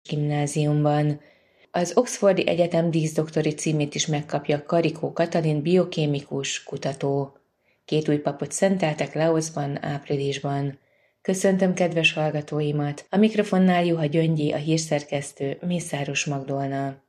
gimnáziumban. Az Oxfordi Egyetem díszdoktori címét is megkapja Karikó Katalin biokémikus kutató. 2 új papot szenteltek Laoszban áprilisban. Köszöntöm kedves hallgatóimat, a mikrofonnál Juha Gyöngyi, a hírszerkesztő Mészáros Magdolna.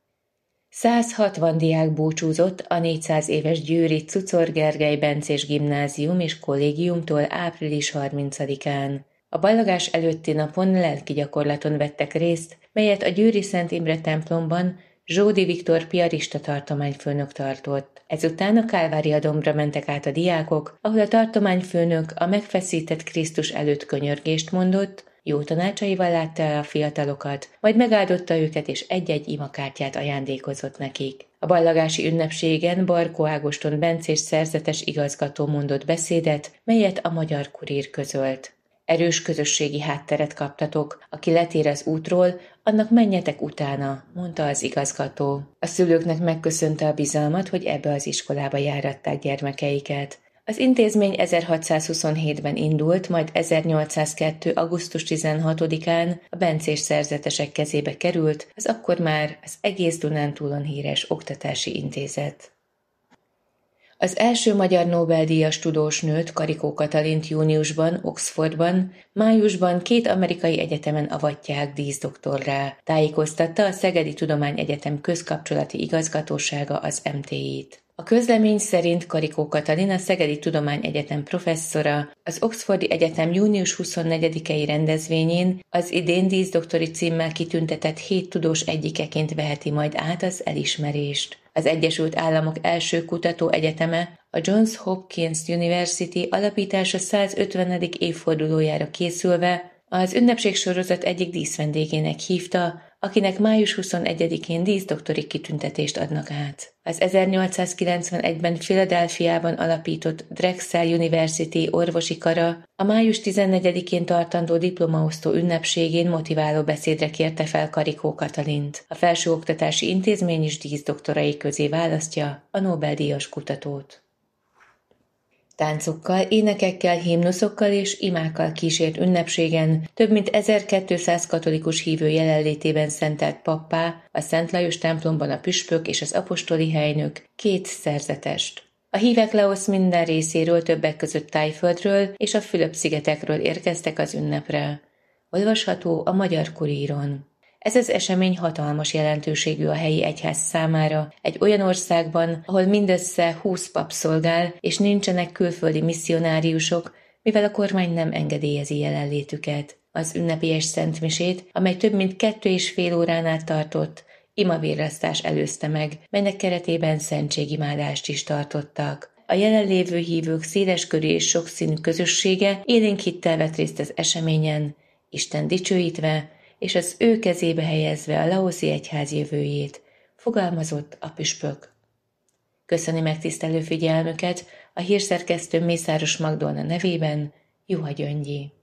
160 diák búcsúzott a 400 éves győri Czuczor Gergely Bencés Gimnázium és Kollégiumtól április 30-án. A ballagás előtti napon lelki gyakorlaton vettek részt, melyet a győri Szent Imre templomban Zsódi Viktor piarista tartományfőnök tartott. Ezután a Kálvária-dombra mentek át a diákok, ahol a tartományfőnök a megfeszített Krisztus előtt könyörgést mondott, jó tanácsaival látta el a fiatalokat, majd megáldotta őket és egy-egy imakártyát ajándékozott nekik. A ballagási ünnepségen Barkó Ágoston bencés szerzetes igazgató mondott beszédet, melyet a Magyar Kurír közölt. Erős közösségi hátteret kaptatok, aki letér az útról, annak menjetek utána, mondta az igazgató. A szülőknek megköszönte a bizalmat, hogy ebbe az iskolába járatták gyermekeiket. Az intézmény 1627-ben indult, majd 1802. augusztus 16-án a bencés szerzetesek kezébe került, az akkor már az egész Dunántúlon híres oktatási intézet. Az első magyar Nobel-díjas tudós nőt, Karikó Katalint júniusban, Oxfordban, májusban 2 amerikai egyetemen avatják díszdoktorrá, tájékoztatta a Szegedi Tudományegyetem közkapcsolati igazgatósága az MTI-t. A közlemény szerint Karikó Katalin, a Szegedi Tudományegyetem professzora, az Oxfordi Egyetem június 24-i rendezvényén az idén díszdoktori címmel kitüntetett 7 tudós egyikeként veheti majd át az elismerést. Az Egyesült Államok első kutatóegyeteme, a Johns Hopkins University alapítása 150. évfordulójára készülve az ünnepségsorozat egyik díszvendégének hívta, akinek május 21-én díszdoktori kitüntetést adnak át. Az 1891-ben Philadelphiában alapított Drexel University orvosi kara a május 14-én tartandó diplomaosztó ünnepségén motiváló beszédre kérte fel Karikó Katalint. A felsőoktatási intézmény is díszdoktorai közé választja a Nobel-díjas kutatót. Táncokkal, énekekkel, himnuszokkal és imákkal kísért ünnepségen több mint 1200 katolikus hívő jelenlétében szentelt pappá a Szent Lajos templomban a püspök és az apostoli helynök 2 szerzetest. A hívek Laosz minden részéről, többek között Tájföldről és a Fülöp-szigetekről érkeztek az ünnepre. Olvasható a Magyar Kuríron. Ez az esemény hatalmas jelentőségű a helyi egyház számára, egy olyan országban, ahol mindössze 20 pap szolgál, és nincsenek külföldi misszionáriusok, mivel a kormány nem engedélyezi jelenlétüket. Az ünnepélyes szentmisét, amely több mint 2,5 órán át tartott, imavérrasztás előzte meg, melynek keretében szentségimádást is tartottak. A jelenlévő hívők széleskörű és sokszínű közössége élénk hittel vett részt az eseményen, Isten dicsőítve, és az ő kezébe helyezve a laoszi egyház jövőjét, fogalmazott a püspök. Köszöni megtisztelő figyelmüket a hírszerkesztő Mészáros Magdolna nevében, Juha Gyöngyi.